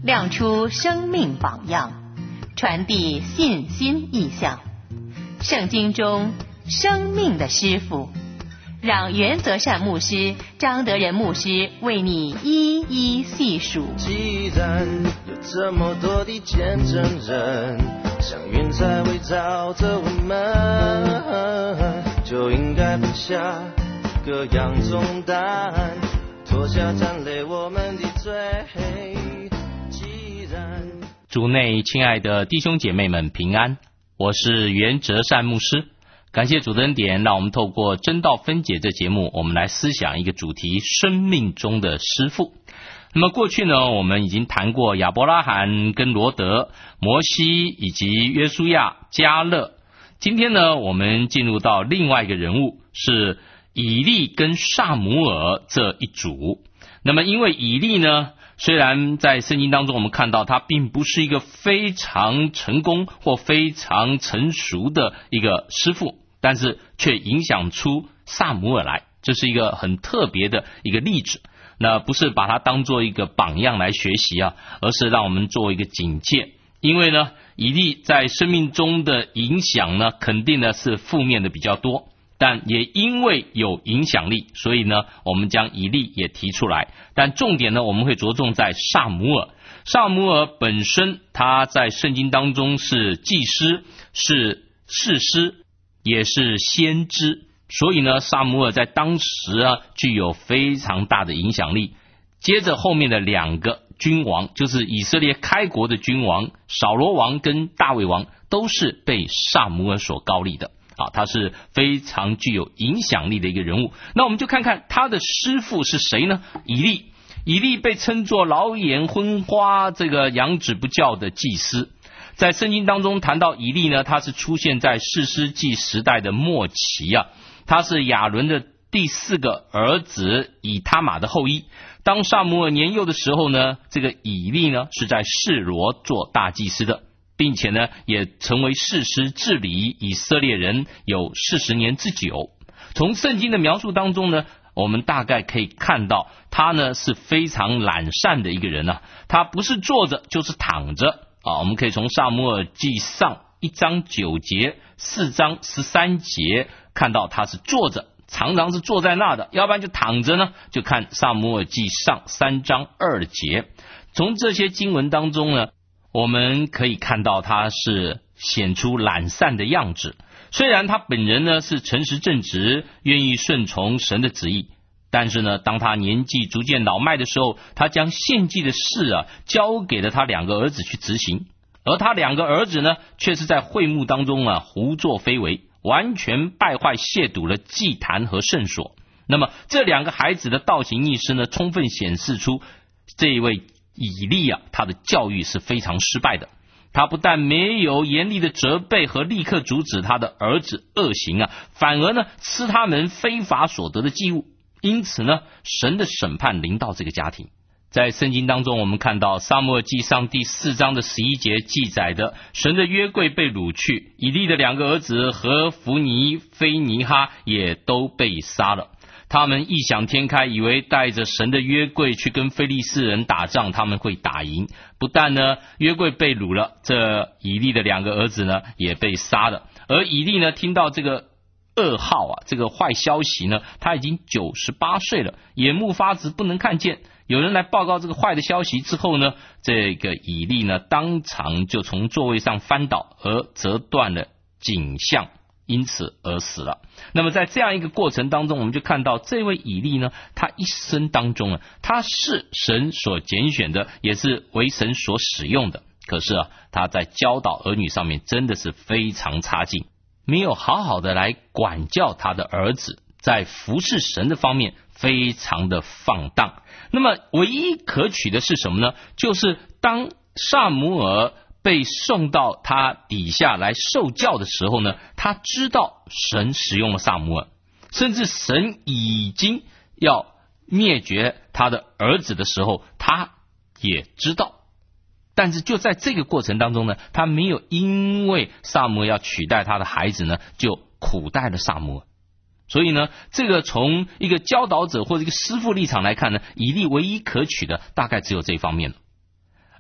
亮出生命榜样，传递信心意象。圣经中生命的师傅，让原则善牧师张德仁牧师为你一一细数。 既然有这么多的见证人，像云彩围绕着我们，就应该放下各样重担，脱下沾累我们的罪。既然主内亲爱的弟兄姐妹们平安，我是袁哲善牧师。感谢主的恩典，让我们透过真道分解这节目，我们来思想一个主题：生命中的师傅。那么过去呢，我们已经谈过亚伯拉罕跟罗德、摩西以及约书亚、迦勒。今天呢，我们进入到另外一个人物，是以利跟撒母耳这一组。那么因为以利呢，虽然在圣经当中我们看到他并不是一个非常成功或非常成熟的一个师傅，但是却影响出撒母耳来，这是一个很特别的一个例子。那不是把它当做一个榜样来学习啊，而是让我们做一个警戒。因为呢，以利在生命中的影响呢，肯定呢是负面的比较多，但也因为有影响力，所以呢，我们将以利也提出来。但重点呢，我们会着重在撒母耳。撒母耳本身，他在圣经当中是祭司，是士师，也是先知，所以呢，撒母耳在当时啊，具有非常大的影响力。接着后面的两个君王，就是以色列开国的君王，扫罗王跟大卫王，都是被撒母耳所膏立的。他是非常具有影响力的一个人物。那我们就看看他的师父是谁呢？以利。以利被称作老眼昏花，这个养子不教的祭司。在圣经当中谈到以利呢，他是出现在士师记时代的末期啊。他是亚伦的第4个儿子以他玛的后裔。当撒母耳年幼的时候呢，这个以利呢是在示罗做大祭司的，并且呢也成为士师治理以色列人有40年之久。从圣经的描述当中呢，我们大概可以看到他呢是非常懒散的一个人啊，他不是坐着就是躺着啊。我们可以从撒母耳记上1章9节、4章13节看到他是坐着，常常是坐在那的，要不然就躺着呢，就看撒母耳记上3章2节。从这些经文当中呢，我们可以看到他是显出懒散的样子。虽然他本人呢是诚实正直，愿意顺从神的旨意，但是呢，当他年纪逐渐老迈的时候，他将献祭的事啊交给了他2个儿子去执行，而他2个儿子呢，却是在会幕当中啊胡作非为，完全败坏亵渎了祭坛和圣所。那么这2个孩子的倒行逆施呢，充分显示出这一位以利啊，他的教育是非常失败的。他不但没有严厉的责备和立刻阻止他的儿子恶行啊，反而呢吃他们非法所得的祭物。因此呢，神的审判临到这个家庭。在圣经当中，我们看到撒母耳记上第4章的11节记载的，神的约柜被掳去，以利的2个儿子和弗尼、菲尼哈也都被杀了。他们异想天开，以为带着神的约柜去跟非利士人打仗，他们会打赢。不但呢约柜被掳了，这以利的2个儿子呢也被杀了。而以利呢听到这个噩耗啊，这个坏消息呢，他已经98岁了，眼目发直，不能看见。有人来报告这个坏的消息之后呢，这个以利呢当场就从座位上翻倒，而折断了颈项，因此而死了。那么在这样一个过程当中，我们就看到这位以利呢，他一生当中啊，他是神所拣选的，也是为神所使用的。可是啊，他在教导儿女上面真的是非常差劲，没有好好的来管教他的儿子，在服侍神的方面非常的放荡。那么唯一可取的是什么呢？就是当撒母耳被送到他底下来受教的时候呢，他知道神使用了撒母耳，甚至神已经要灭绝他的儿子的时候，他也知道。但是就在这个过程当中呢，他没有因为撒母耳要取代他的孩子呢，就苦待了撒母耳。所以呢，这个从一个教导者或者一个师傅立场来看呢，以利唯一可取的大概只有这一方面了。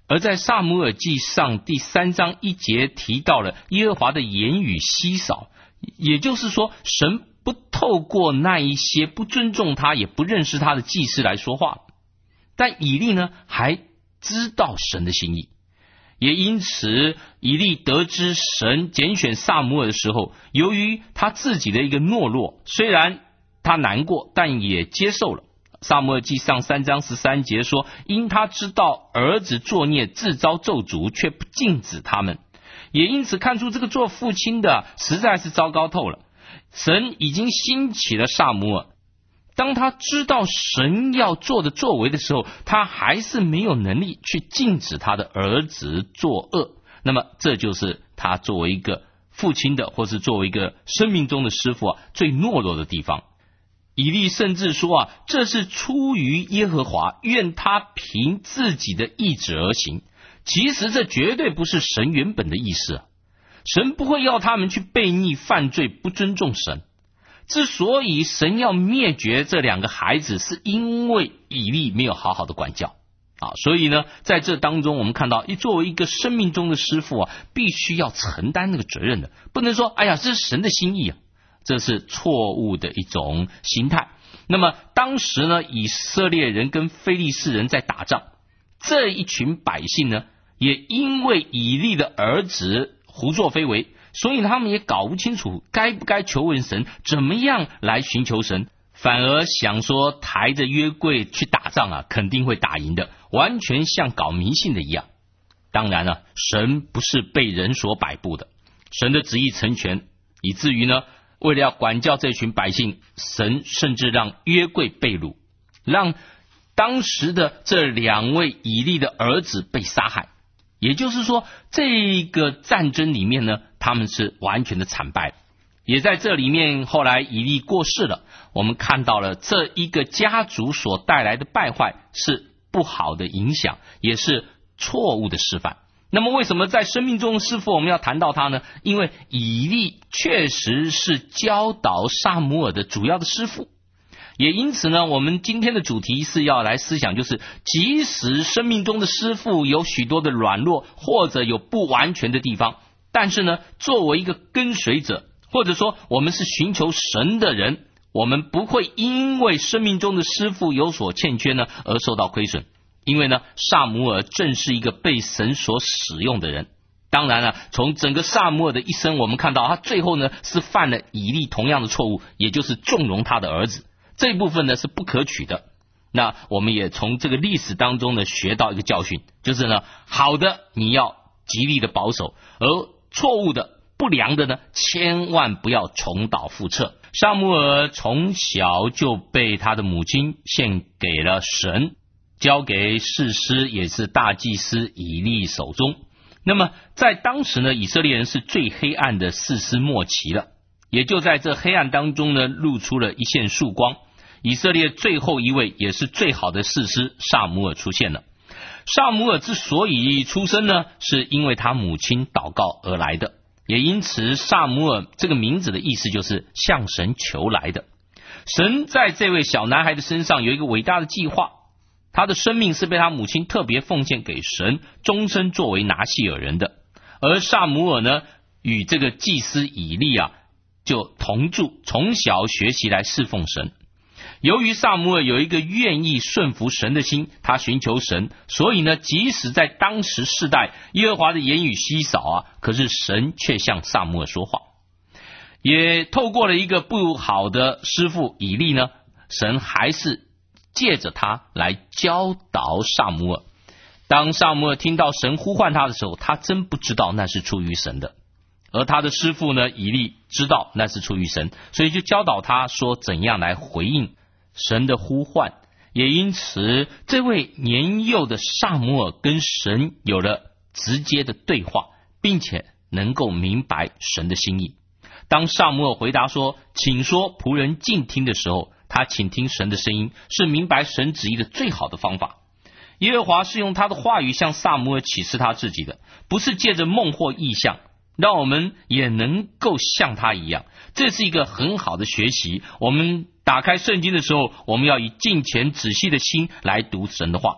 而在撒母耳记上第3章1节提到了耶和华的言语稀少，也就是说神不透过那一些不尊重他也不认识他的祭司来说话。但以利呢还知道神的心意，也因此以利得知神拣选撒母耳的时候，由于他自己的一个懦弱，虽然他难过，但也接受了。撒母耳记上3章13节说，因他知道儿子作孽自遭咒诅，却不禁止他们，也因此看出这个做父亲的实在是糟糕透了。神已经兴起了撒母耳，当他知道神要做的作为的时候，他还是没有能力去禁止他的儿子作恶。那么这就是他作为一个父亲的，或是作为一个生命中的师傅最懦弱的地方。以利甚至说这是出于耶和华，愿他凭自己的意志而行。其实这绝对不是神原本的意思神不会要他们去悖逆犯罪，不尊重神。之所以神要灭绝这2个孩子，是因为以利没有好好的管教所以呢，在这当中我们看到，作为一个生命中的师傅必须要承担那个责任的，不能说这是神的心意这是错误的一种心态。那么当时呢，以色列人跟非利士人在打仗，这一群百姓呢，也因为以利的儿子胡作非为，所以他们也搞不清楚该不该求问神，怎么样来寻求神，反而想说抬着约柜去打仗肯定会打赢的，完全像搞迷信的一样。当然神不是被人所摆布的，神的旨意成全，以至于呢，为了要管教这群百姓，神甚至让约柜被掳，让当时的这2位以利的儿子被杀害。也就是说，这个战争里面呢，他们是完全的惨败。也在这里面，后来以利过世了，我们看到了这一个家族所带来的败坏是不好的影响，也是错误的示范。那么为什么在生命中的师傅我们要谈到他呢？因为以利确实是教导撒母耳的主要的师傅，也因此呢，我们今天的主题是要来思想，就是即使生命中的师傅有许多的软弱，或者有不完全的地方，但是呢，作为一个跟随者，或者说我们是寻求神的人，我们不会因为生命中的师傅有所欠缺呢而受到亏损。因为呢，撒母耳正是一个被神所使用的人。当然从整个撒母耳的一生，我们看到他最后呢是犯了以利同样的错误，也就是纵容他的儿子，这一部分呢是不可取的。那我们也从这个历史当中呢学到一个教训，就是呢，好的你要极力的保守，而错误的不良的呢，千万不要重蹈覆辙。撒母耳从小就被他的母亲献给了神，交给士师，也是大祭司以利手中。那么在当时呢，以色列人是最黑暗的士师末期了，也就在这黑暗当中呢，露出了一线曙光。以色列最后一位也是最好的士师撒母耳出现了。撒母耳之所以出生呢，是因为他母亲祷告而来的，也因此撒母耳这个名字的意思就是向神求来的。神在这位小男孩的身上有一个伟大的计划，他的生命是被他母亲特别奉献给神，终身作为拿细尔人的。而撒母耳呢，与这个祭司以利就同住，从小学习来侍奉神。由于撒母耳有一个愿意顺服神的心，他寻求神，所以呢，即使在当时世代耶和华的言语稀少可是神却向撒母耳说话。也透过了一个不好的师傅以利呢，神还是借着他来教导撒母耳。当撒母耳听到神呼唤他的时候，他真不知道那是出于神的，而他的师傅呢，以利知道那是出于神，所以就教导他说怎样来回应神的呼唤。也因此这位年幼的撒母耳跟神有了直接的对话，并且能够明白神的心意。当撒母耳回答说请说，仆人静听的时候，他倾听神的声音，是明白神旨意的最好的方法。耶和华是用他的话语向撒母耳启示他自己的，不是借着梦或异象，让我们也能够像他一样。这是一个很好的学习。我们打开圣经的时候，我们要以敬虔仔细的心来读神的话。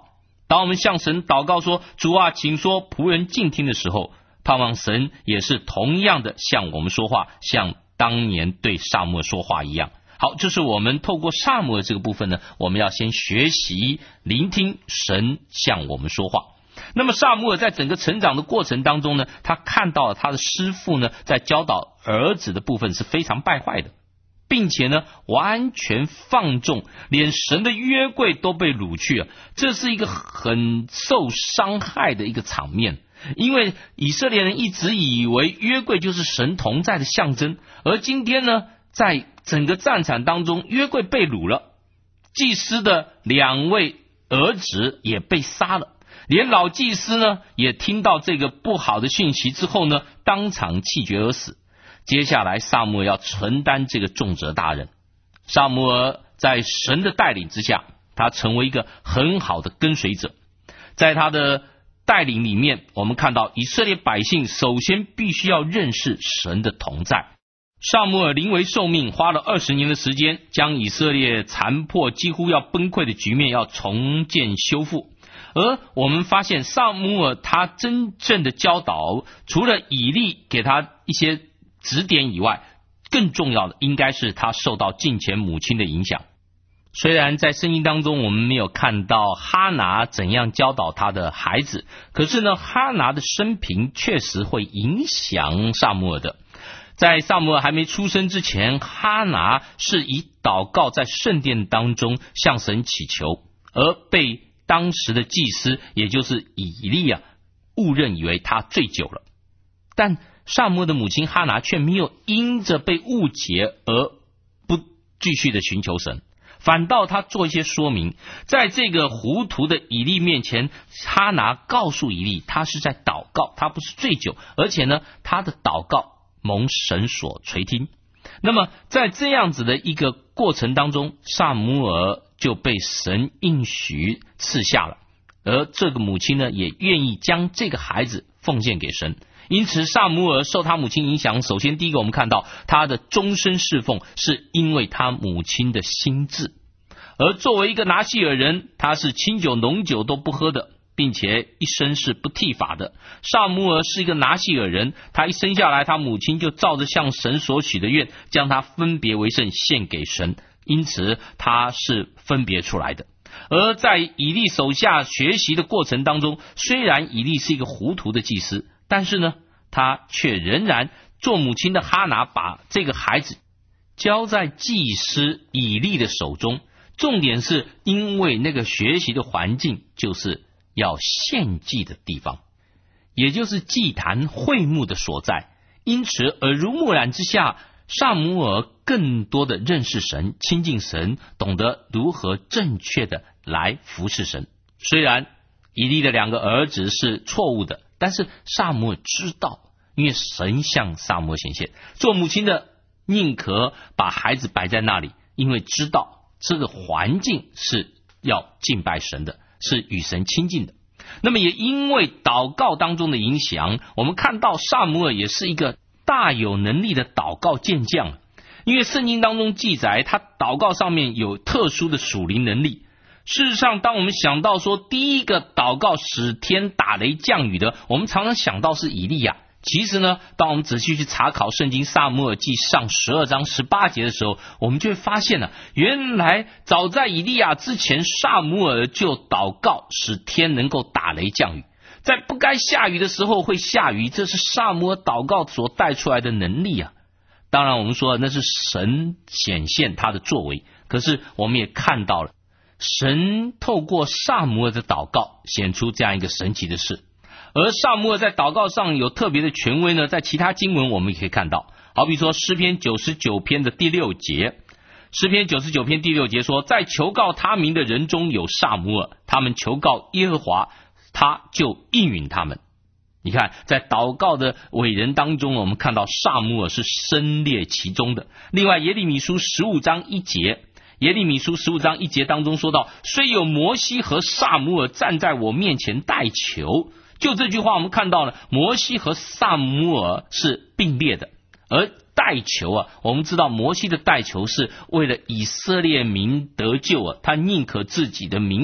当我们向神祷告说主啊，请说，仆人静听的时候，盼望神也是同样的向我们说话，像当年对撒母耳说话一样。好，这是我们透过撒母耳这个部分呢，我们要先学习聆听神向我们说话。那么撒母耳在整个成长的过程当中呢，他看到了他的师父呢在教导儿子的部分是非常败坏的，并且呢完全放纵，连神的约柜都被掳去了。这是一个很受伤害的一个场面，因为以色列人一直以为约柜就是神同在的象征，而今天呢在整个战场当中，约柜被掳了，祭司的2位儿子也被杀了，连老祭司呢也听到这个不好的讯息之后呢，当场气绝而死。接下来撒母耳要承担这个重责大任。撒母耳在神的带领之下，他成为一个很好的跟随者。在他的带领里面，我们看到以色列百姓首先必须要认识神的同在。撒母耳临危受命，花了20年的时间，将以色列残破几乎要崩溃的局面要重建修复。而我们发现撒母耳他真正的教导，除了以利给他一些指点以外，更重要的应该是他受到近前母亲的影响。虽然在圣经当中我们没有看到哈拿怎样教导他的孩子，可是呢，哈拿的生平确实会影响撒母耳的。在撒母耳还没出生之前，哈拿是以祷告在圣殿当中向神祈求，而被当时的祭司也就是以利误认以为他醉酒了。但撒母耳的母亲哈拿却没有因着被误解而不继续的寻求神，反倒他做一些说明。在这个糊涂的以利面前，哈拿告诉以利，他是在祷告，他不是醉酒，而且呢，他的祷告蒙神所垂听。那么在这样子的一个过程当中，撒母耳就被神应许赐下了，而这个母亲呢也愿意将这个孩子奉献给神。因此撒母耳受他母亲影响，首先第一个我们看到他的终身侍奉是因为他母亲的心志。而作为一个拿细尔人，他是清酒浓酒都不喝的，并且一生是不剃发的。撒母耳是一个拿细尔人，他一生下来，他母亲就照着向神所许的愿，将他分别为圣献给神，因此他是分别出来的。而在以利手下学习的过程当中，虽然以利是一个糊涂的祭司，但是呢，他却仍然做母亲的哈拿把这个孩子交在祭司以利的手中。重点是因为那个学习的环境就是要献祭的地方，也就是祭坛会幕的所在，因此耳濡目染之下，撒母耳更多的认识神，亲近神，懂得如何正确的来服侍神。虽然以利的2个儿子是错误的，但是撒母耳知道，因为神向撒母耳显现，做母亲的宁可把孩子摆在那里，因为知道这个环境是要敬拜神的，是与神亲近的。那么也因为祷告当中的影响，我们看到撒母耳也是一个大有能力的祷告健将，因为圣经当中记载他祷告上面有特殊的属灵能力。事实上，当我们想到说第一个祷告使天打雷降雨的，我们常常想到是以利亚。其实呢，当我们仔细去查考圣经撒母耳记上12章18节的时候，我们就会发现了，原来早在以利亚之前，撒母耳就祷告使天能够打雷降雨，在不该下雨的时候会下雨，这是撒母耳祷告所带出来的能力啊。当然我们说那是神显现他的作为，可是我们也看到了神透过撒母耳的祷告显出这样一个神奇的事。而撒母耳在祷告上有特别的权威呢，在其他经文我们也可以看到，好比说诗篇99篇的第6节，诗篇99篇第6节说，在求告他名的人中有撒母耳，他们求告耶和华，他就应允他们。你看在祷告的伟人当中，我们看到撒母耳是身列其中的。另外耶利米书15章1节，耶利米书15章1节当中说到，虽有摩西和撒母耳站在我面前代求，就这句话我们看到了摩西和撒母耳是并列的。而代求我们知道摩西的代求是为了以色列民得救他宁可自己的名字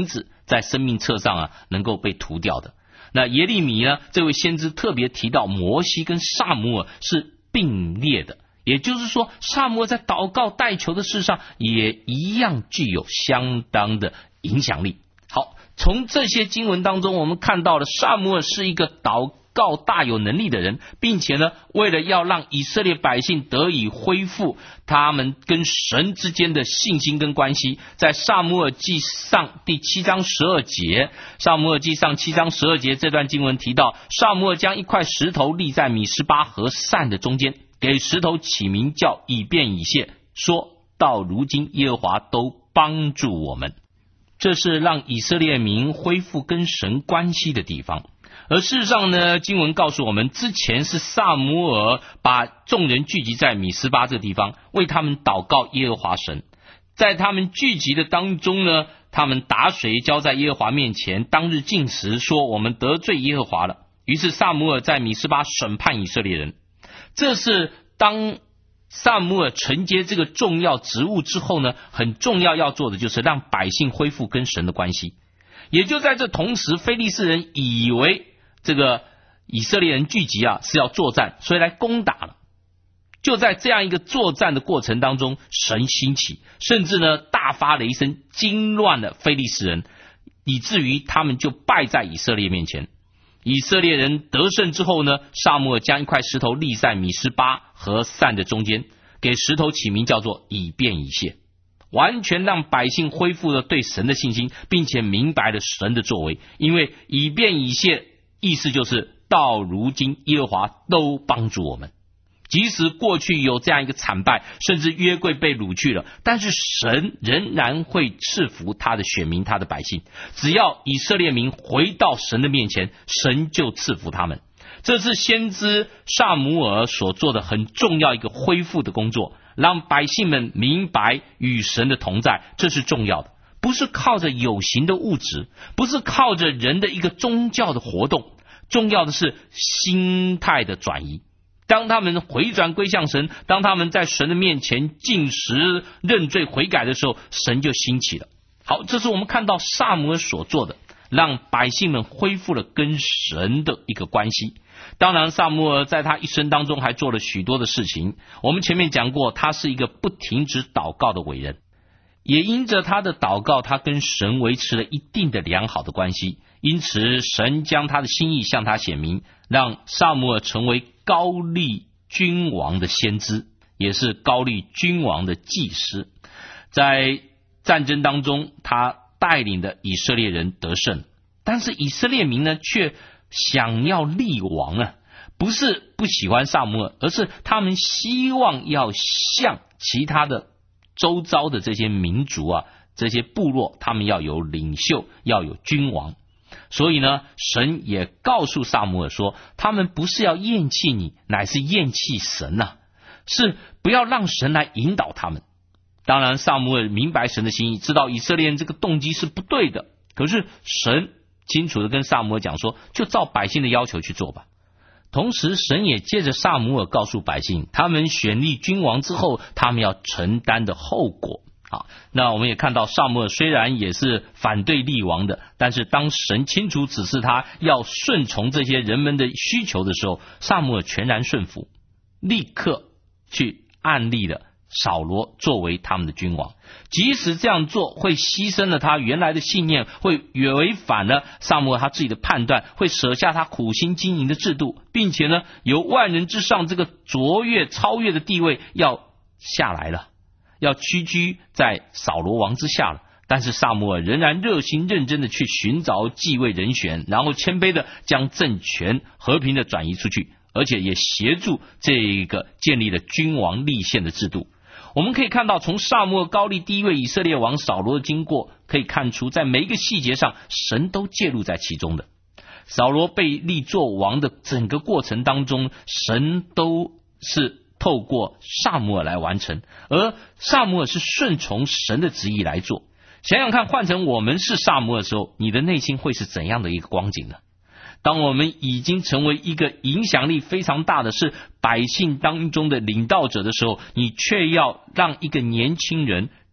在生命册上能够被涂掉的。那耶利米呢，这位先知特别提到摩西跟撒母耳是并列的，也就是说撒母耳在祷告代求的事上也一样具有相当的影响力。好，从这些经文当中我们看到了撒母耳是一个祷告大有能力的人，并且呢，为了要让以色列百姓得以恢复他们跟神之间的信心跟关系，在撒母耳记上第7章12节，撒母耳记上7章12节这段经文提到，撒母耳将一块石头立在米斯巴和散的中间，给石头起名叫以便以谢，说到如今耶和华都帮助我们。这是让以色列民恢复跟神关系的地方。而事实上呢，经文告诉我们，之前是撒母耳把众人聚集在米斯巴这个地方，为他们祷告耶和华神。在他们聚集的当中呢，他们打水浇在耶和华面前，当日禁食，说我们得罪耶和华了。于是撒母耳在米斯巴审判以色列人。这是当撒母耳承接这个重要职务之后呢，很重要要做的就是让百姓恢复跟神的关系。也就在这同时，非利士人以为这个以色列人聚集是要作战，所以来攻打了。就在这样一个作战的过程当中，神兴起，甚至呢大发雷声，惊乱了非利士人，以至于他们就败在以色列面前。以色列人得胜之后呢，撒母耳将一块石头立在米斯巴和散的中间，给石头起名叫做以便以谢，完全让百姓恢复了对神的信心，并且明白了神的作为。因为以便以谢意思就是到如今耶和华都帮助我们，即使过去有这样一个惨败，甚至约柜被掳去了，但是神仍然会赐福他的选民，他的百姓。只要以色列民回到神的面前，神就赐福他们。这是先知撒母耳所做的很重要一个恢复的工作，让百姓们明白与神的同在，这是重要的。不是靠着有形的物质，不是靠着人的一个宗教的活动，重要的是心态的转移。当他们回转归向神，当他们在神的面前禁食认罪悔改的时候，神就兴起了。好，这是我们看到撒母耳所做的，让百姓们恢复了跟神的一个关系。当然撒母耳在他一生当中还做了许多的事情，我们前面讲过，他是一个不停止祷告的伟人，也因着他的祷告，他跟神维持了一定的良好的关系，因此神将他的心意向他显明，让撒母耳成为高立君王的先知，也是高立君王的祭司。在战争当中，他带领的以色列人得胜，但是以色列民呢却想要立王不是不喜欢撒母耳，而是他们希望要像其他的周遭的这些民族这些部落，他们要有领袖，要有君王。所以呢，神也告诉撒母耳说，他们不是要厌弃你，乃是厌弃神是不要让神来引导他们。当然撒母耳明白神的心意，知道以色列人这个动机是不对的，可是神清楚的跟撒母耳讲说，就照百姓的要求去做吧。同时神也借着撒母耳告诉百姓，他们选立君王之后，他们要承担的后果。那我们也看到撒母耳虽然也是反对立王的，但是当神清楚指示他要顺从这些人们的需求的时候，撒母耳全然顺服，立刻去按立了扫罗作为他们的君王。即使这样做会牺牲了他原来的信念，会违反了撒母耳他自己的判断，会舍下他苦心经营的制度，并且呢由万人之上这个卓越超越的地位要下来了，要屈居在扫罗王之下了。但是撒母耳仍然热心认真的去寻找继位人选，然后谦卑的将政权和平的转移出去，而且也协助这个建立了君王立宪的制度。我们可以看到，从撒母耳高立第一位以色列王扫罗的经过，可以看出在每一个细节上神都介入在其中的。扫罗被立作王的整个过程当中，神都是透过撒母耳来完成，而撒母耳是顺从神的旨意来做。想想看，换成我们是撒母耳的时候，你的内心会是怎样的一个光景呢？当我们已经成为一个影响力非常大的是百姓当中的领导者的时候，你却要让一个年轻人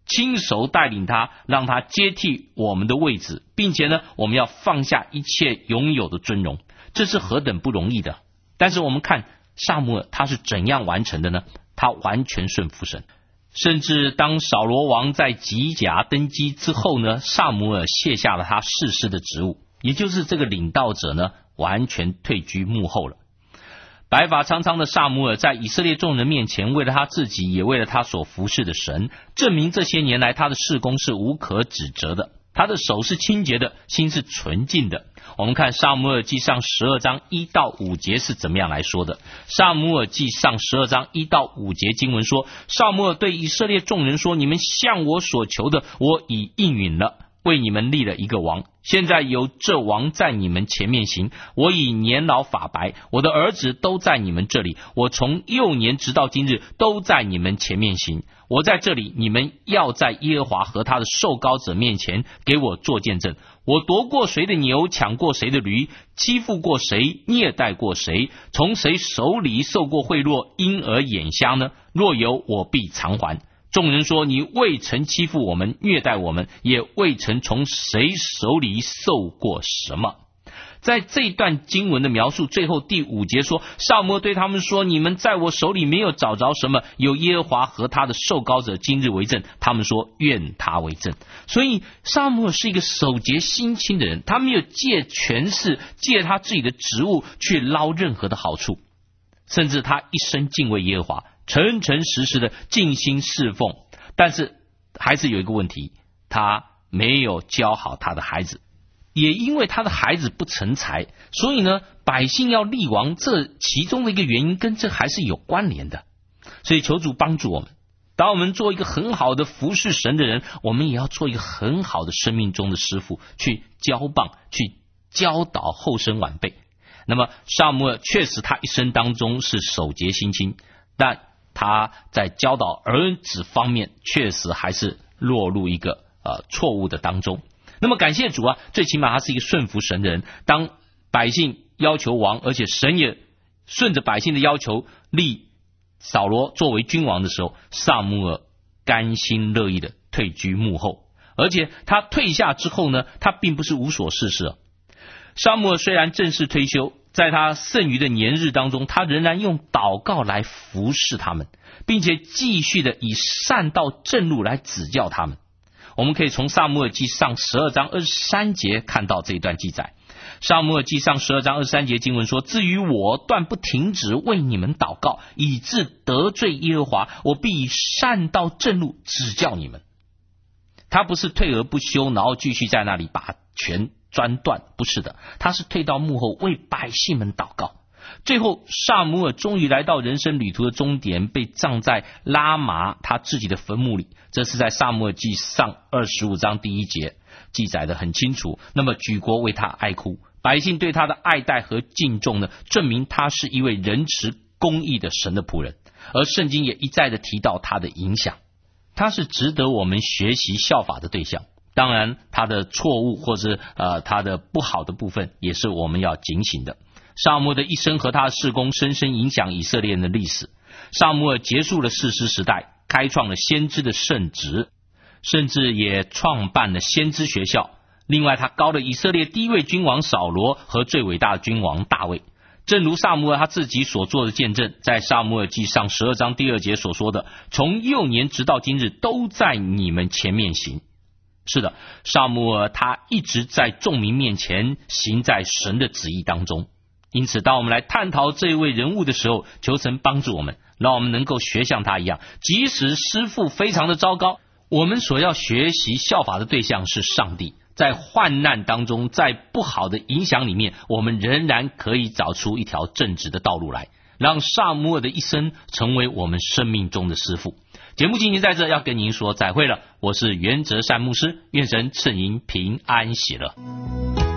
亲手带领他，让他接替我们的位置，并且呢，我们要放下一切拥有的尊荣，这是何等不容易的。但是我们看撒母耳他是怎样完成的呢？他完全顺服神。甚至当扫罗王在吉甲登基之后呢，撒母耳卸下了他士师的职务，也就是这个领导者呢，完全退居幕后了。白发苍苍的撒母耳在以色列众人面前，为了他自己，也为了他所服侍的神，证明这些年来他的事工是无可指责的，他的手是清洁的，心是纯净的。我们看撒母耳记上12章1到5节是怎么样来说的。撒母耳记上12章1到5节经文说，撒母耳对以色列众人说，你们向我所求的，我已应允了，为你们立了一个王，现在有这王在你们前面行，我已年老发白，我的儿子都在你们这里，我从幼年直到今日都在你们前面行，我在这里，你们要在耶和华和他的受膏者面前给我做见证，我夺过谁的牛，抢过谁的驴，欺负过谁，虐待过谁，从谁手里受过贿赂，因而眼瞎呢？若有，我必偿还。众人说，你未曾欺负我们，虐待我们，也未曾从谁手里受过什么。在这段经文的描述最后第5节说，撒母耳对他们说，你们在我手里没有找着什么，有耶和华和他的受膏者今日为证。他们说，愿他为证。所以撒母耳是一个守节心清的人，他没有借权势，借他自己的职务去捞任何的好处，甚至他一生敬畏耶和华，诚诚实实的尽心侍奉。但是还是有一个问题，他没有教好他的孩子，也因为他的孩子不成才，所以呢，百姓要立王，这其中的一个原因跟这还是有关联的。所以求主帮助我们，当我们做一个很好的服侍神的人，我们也要做一个很好的生命中的师傅，去交棒，去教导后生晚辈。那么撒母耳确实他一生当中是守节心清，但他在教导儿子方面确实还是落入一个错误的当中。那么感谢主啊，最起码他是一个顺服神的人。当百姓要求王，而且神也顺着百姓的要求立扫罗作为君王的时候，撒母耳甘心乐意的退居幕后。而且他退下之后呢，他并不是无所事事。撒母耳虽然正式退休，在他剩余的年日当中，他仍然用祷告来服侍他们，并且继续的以善道正路来指教他们。我们可以从撒母耳记上12章23节看到这一段记载。撒母耳记上12章23节经文说，至于我，断不停止为你们祷告，以致得罪耶和华，我必以善道正路指教你们。他不是退而不休，然后继续在那里把权专断，不是的，他是退到幕后为百姓们祷告。最后撒母耳终于来到人生旅途的终点，被葬在拉玛他自己的坟墓里，这是在撒母耳记上25章第1节记载的很清楚。那么举国为他哀哭，百姓对他的爱戴和敬重呢，证明他是一位仁慈公义的神的仆人。而圣经也一再的提到他的影响，他是值得我们学习效法的对象。当然他的错误或是他的不好的部分也是我们要警醒的。撒母耳的一生和他的事工深深影响以色列人的历史。撒母耳结束了士师时代，开创了先知的圣职，甚至也创办了先知学校。另外他高了以色列第一位君王扫罗和最伟大的君王大卫。正如撒母耳他自己所做的见证，在撒母耳记上12章第2节所说的，从幼年直到今日都在你们前面行。是的，撒母耳他一直在众民面前行在神的旨意当中。因此当我们来探讨这一位人物的时候，求神帮助我们，让我们能够学像他一样，即使师父非常的糟糕，我们所要学习效法的对象是上帝。在患难当中，在不好的影响里面，我们仍然可以找出一条正直的道路来，让撒母耳的一生成为我们生命中的师父。节目进行在这，要跟您说再会了。我是袁哲善牧师，愿神赐您平安喜乐。